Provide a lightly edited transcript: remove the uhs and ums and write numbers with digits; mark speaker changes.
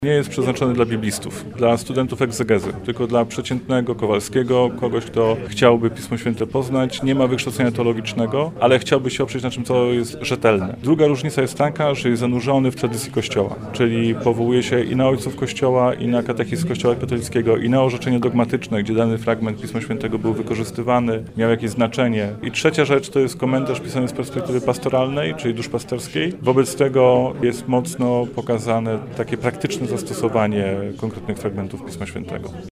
Speaker 1: Nie jest przeznaczony dla biblistów, dla studentów egzegezy, tylko dla przeciętnego Kowalskiego, kogoś, kto chciałby Pismo Święte poznać, nie ma wykształcenia teologicznego, ale chciałby się oprzeć na czymś, co jest rzetelne. Druga różnica jest taka, że jest zanurzony w tradycji Kościoła, czyli powołuje się i na ojców Kościoła, i na katechizm Kościoła katolickiego, i na orzeczenie dogmatyczne, gdzie dany fragment Pisma Świętego był wykorzystywany, miał jakieś znaczenie. I trzecia rzecz to jest komentarz pisany z perspektywy pastoralnej, czyli duszpasterskiej. Wobec tego jest mocno pokazane takie praktyczne zastosowanie konkretnych fragmentów Pisma Świętego.